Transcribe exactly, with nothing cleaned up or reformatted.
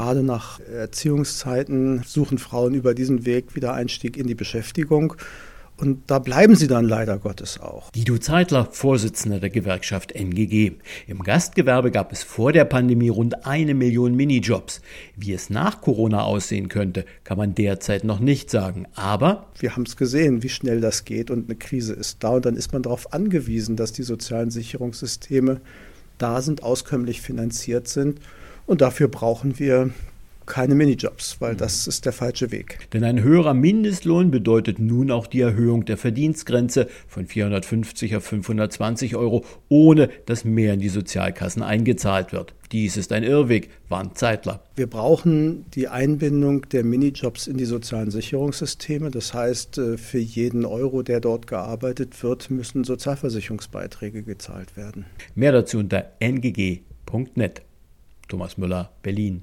Gerade nach Erziehungszeiten suchen Frauen über diesen Weg wieder Einstieg in die Beschäftigung. Und da bleiben sie dann leider Gottes auch. Guido Zeitler, Vorsitzender der Gewerkschaft N G G. Im Gastgewerbe gab es vor der Pandemie rund eine Million Minijobs. Wie es nach Corona aussehen könnte, kann man derzeit noch nicht sagen. Aber wir haben es gesehen, wie schnell das geht und eine Krise ist da. Und dann ist man darauf angewiesen, dass die sozialen Sicherungssysteme da sind, auskömmlich finanziert sind. Und dafür brauchen wir keine Minijobs, weil das ist der falsche Weg. Denn ein höherer Mindestlohn bedeutet nun auch die Erhöhung der Verdienstgrenze von vierhundertfünfzig auf fünfhundertzwanzig Euro, ohne dass mehr in die Sozialkassen eingezahlt wird. Dies ist ein Irrweg, warnt Zeitler. Wir brauchen die Einbindung der Minijobs in die sozialen Sicherungssysteme. Das heißt, für jeden Euro, der dort gearbeitet wird, müssen Sozialversicherungsbeiträge gezahlt werden. Mehr dazu unter n g g punkt net. Thomas Müller, Berlin.